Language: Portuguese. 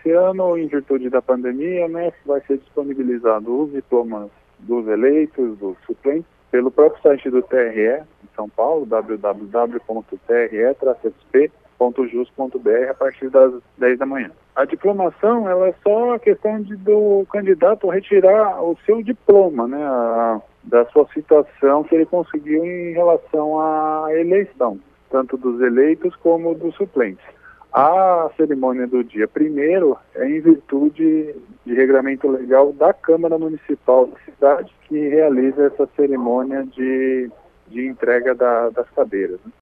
esse ano, em virtude da pandemia, né, vai ser disponibilizado os diplomas dos eleitos, dos suplentes, pelo próprio site do TRE, em São Paulo, www.tre-sp.jus.br, a partir das 10 da manhã. A diplomação, ela é só a questão do candidato retirar o seu diploma, né, da sua situação que ele conseguiu em relação à eleição, tanto dos eleitos como dos suplentes. A cerimônia do dia 1º é em virtude de regramento legal da Câmara Municipal da cidade, que realiza essa cerimônia de entrega das cadeiras, né?